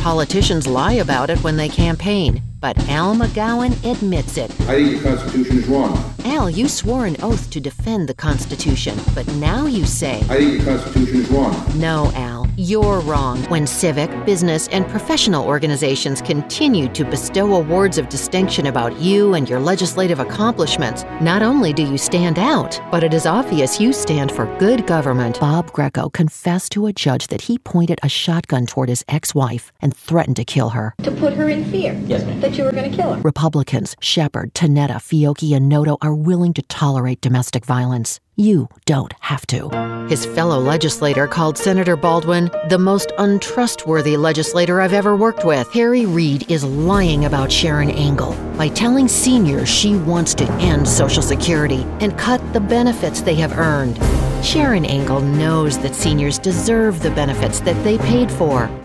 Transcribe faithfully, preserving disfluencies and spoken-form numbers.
Politicians lie about it when they campaign, but Al McGowan admits it. I think the Constitution is wrong. Al, you swore an oath to defend the Constitution, but now you say... I think the Constitution is wrong. No, Al, you're wrong. When civic, business, and professional organizations continue to bestow awards of distinction about you and your legislative accomplishments, not only do you stand out, but it is obvious you stand for good government. Bob Greco confessed to a judge that he pointed a shotgun toward his ex-wife and threatened to kill her. To put her in fear? Yes, ma'am. That you were going to kill her? Republicans, Shepard, Tanetta, Fiocchi, and Noto are willing to tolerate domestic violence. You don't have to. His fellow legislator called Senator Baldwin the most untrustworthy legislator I've ever worked with. Harry Reid is lying about Sharon Angle by telling seniors she wants to end Social Security and cut the benefits they have earned. Sharon Angle knows that seniors deserve the benefits that they paid for.